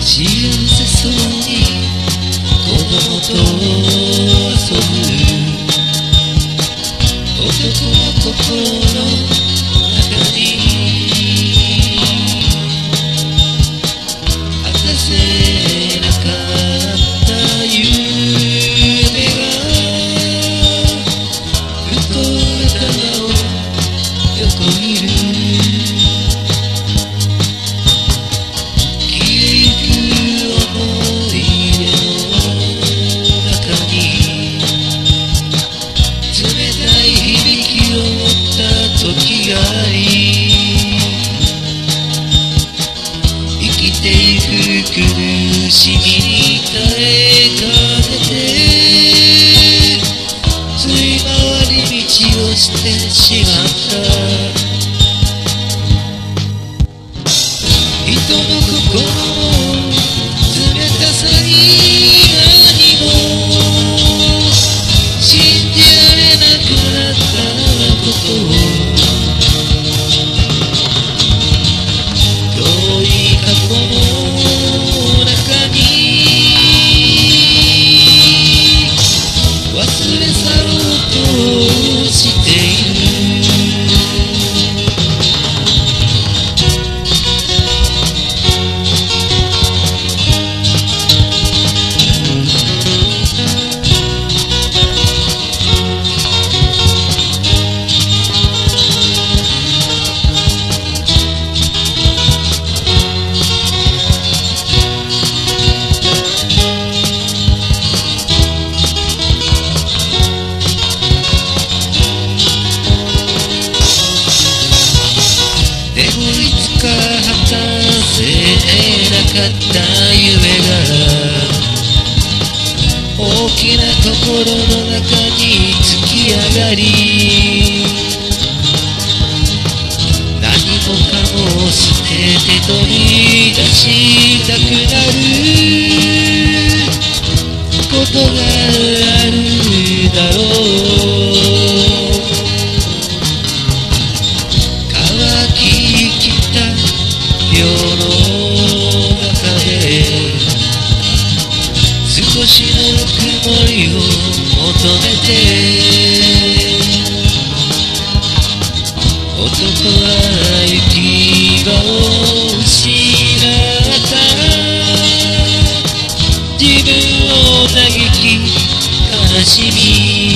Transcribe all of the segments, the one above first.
幸せそうに子供と遊ぶ男の心の中に果たせなかった夢がふと頭を横切る時があり生きてゆく苦しみに耐えかねてつい回り道をしてしまった人の心の冷たさに何も信じられなくなったことをこの中に忘れ去ろうとしているでもいつか果たせなかった夢が大きな心の中に突き上がり何もかも捨てて飛び出したくなることがあるだろう世の中で少しのぬくもりを求めて男は行き場を失った自分を嘆き悲しみ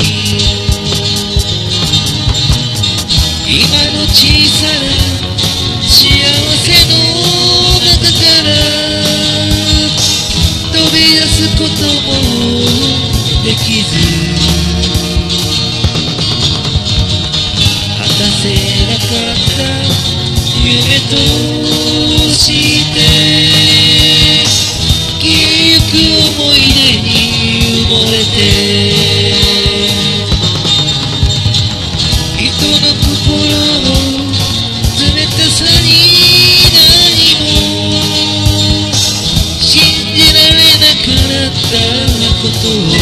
今の小さな幸せの中から飛び出すこともできず果たせなかった夢として消えゆく思い出に埋もれて人の心の冷たさに何も信じられなくなったことを